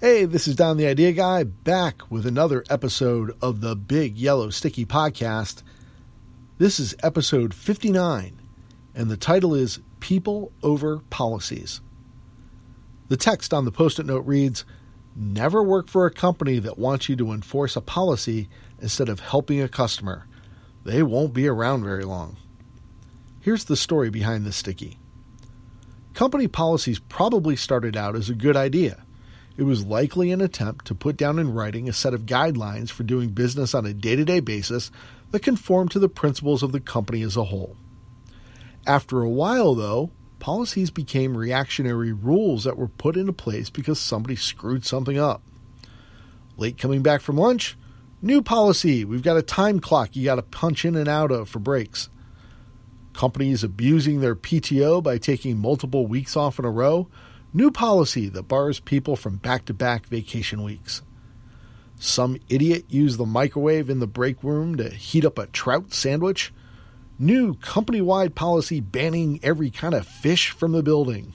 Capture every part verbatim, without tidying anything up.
Hey, this is Don the Idea Guy, back with another episode of the Big Yellow Sticky Podcast. This is episode fifty-nine, and the title is People Over Policies. The text on the Post-it note reads, "Never work for a company that wants you to enforce a policy instead of helping a customer. They won't be around very long." Here's the story behind this sticky. Company policies probably started out as a good idea. It was likely an attempt to put down in writing a set of guidelines for doing business on a day-to-day basis that conformed to the principles of the company as a whole. After a while, though, policies became reactionary rules that were put into place because somebody screwed something up. Late coming back from lunch? New policy. We've got a time clock you got to punch in and out of for breaks. Companies abusing their P T O by taking multiple weeks off in a row? New policy that bars people from back-to-back vacation weeks. Some idiot used the microwave in the break room to heat up a trout sandwich? New company-wide policy banning every kind of fish from the building.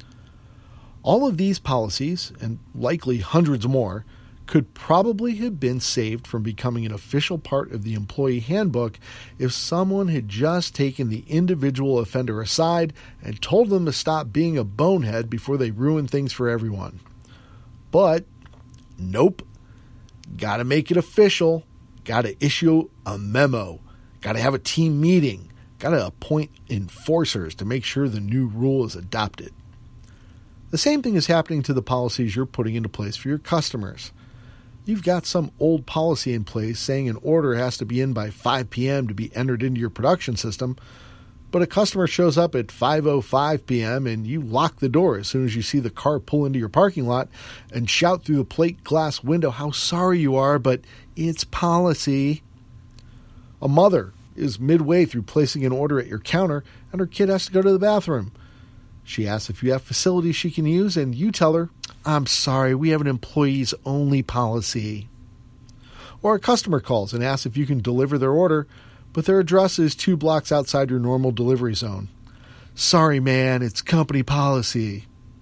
All of these policies, and likely hundreds more, could probably have been saved from becoming an official part of the employee handbook if someone had just taken the individual offender aside and told them to stop being a bonehead before they ruin things for everyone. But, nope. Gotta make it official. Gotta issue a memo. Gotta have a team meeting. Gotta appoint enforcers to make sure the new rule is adopted. The same thing is happening to the policies you're putting into place for your customers. You've got some old policy in place saying an order has to be in by five p.m. to be entered into your production system, but a customer shows up at five oh five p.m. and you lock the door as soon as you see the car pull into your parking lot and shout through the plate glass window how sorry you are, but it's policy. A mother is midway through placing an order at your counter and her kid has to go to the bathroom. She asks if you have facilities she can use, and you tell her, "I'm sorry, we have an employees-only policy." Or a customer calls and asks if you can deliver their order, but their address is two blocks outside your normal delivery zone. "Sorry, man, it's company policy."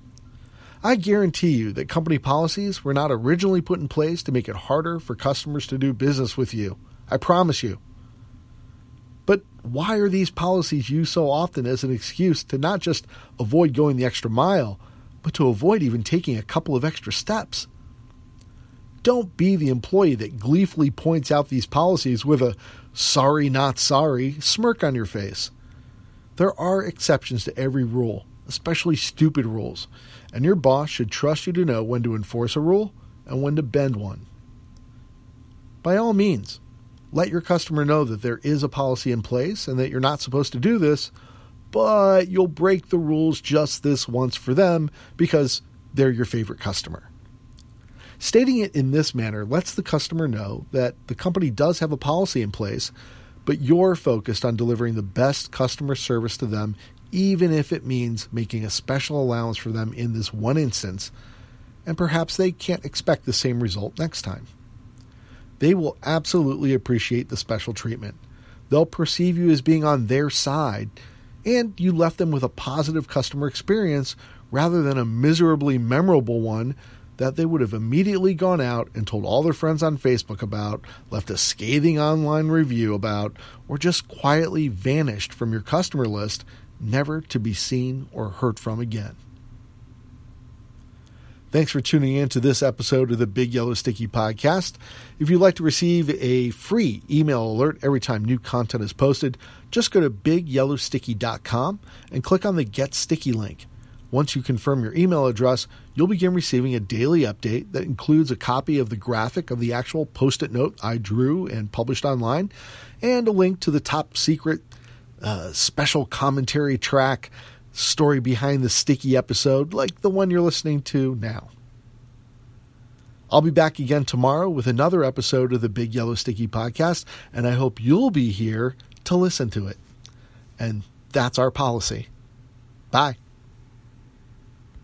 I guarantee you that company policies were not originally put in place to make it harder for customers to do business with you. I promise you. But why are these policies used so often as an excuse to not just avoid going the extra mile, but to avoid even taking a couple of extra steps? Don't be the employee that gleefully points out these policies with a sorry, not sorry smirk on your face. There are exceptions to every rule, especially stupid rules, and your boss should trust you to know when to enforce a rule and when to bend one. By all means, let your customer know that there is a policy in place and that you're not supposed to do this, but you'll break the rules just this once for them because they're your favorite customer. Stating it in this manner lets the customer know that the company does have a policy in place, but you're focused on delivering the best customer service to them, even if it means making a special allowance for them in this one instance, and perhaps they can't expect the same result next time. They will absolutely appreciate the special treatment. They'll perceive you as being on their side, and you left them with a positive customer experience rather than a miserably memorable one that they would have immediately gone out and told all their friends on Facebook about, left a scathing online review about, or just quietly vanished from your customer list, never to be seen or heard from again. Thanks for tuning in to this episode of the Big Yellow Sticky Podcast. If you'd like to receive a free email alert every time new content is posted, just go to big yellow sticky dot com and click on the Get Sticky link. Once you confirm your email address, you'll begin receiving a daily update that includes a copy of the graphic of the actual Post-it note I drew and published online, and a link to the top secret uh, special commentary track story behind the sticky episode like the one you're listening to now. I'll be back again tomorrow with another episode of the Big Yellow Sticky Podcast, and I hope you'll be here to listen to it. And that's our policy. Bye.